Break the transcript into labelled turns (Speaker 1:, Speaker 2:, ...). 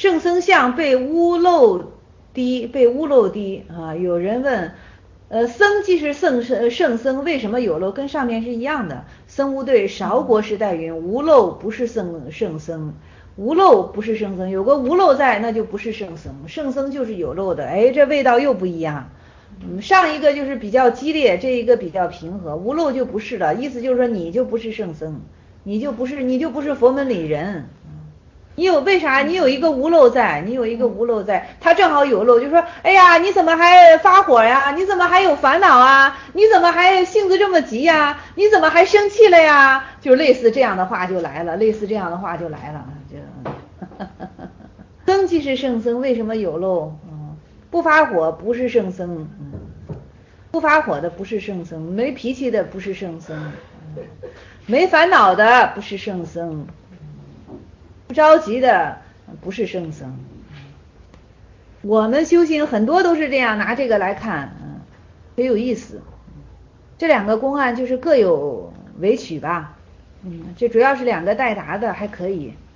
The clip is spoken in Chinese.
Speaker 1: 圣僧像被污漏滴啊！有人问，僧既是圣僧，为什么有漏？跟上面是一样的。僧无对，韶国时代云：无漏不是圣僧，无漏不是圣僧，有个无漏在，那就不是圣僧。圣僧就是有漏的，哎，这味道又不一样。上一个就是比较激烈，这一个比较平和，无漏就不是了。意思就是说，你就不是圣僧，你就不是佛门里人。为啥？你有一个无漏在，他正好有漏，就说，哎呀，你怎么还发火呀？你怎么还有烦恼啊？你怎么还性子这么急呀？你怎么还生气了呀？就类似这样的话就来了，僧即是圣僧，为什么有漏？不发火不是圣僧，不发火的不是圣僧，没脾气的不是圣僧，没烦恼的不是圣僧，不着急的不是圣僧。我们修行很多都是这样，拿这个来看，很有意思。这两个公案就是各有为取吧，这主要是两个代答的，还可以。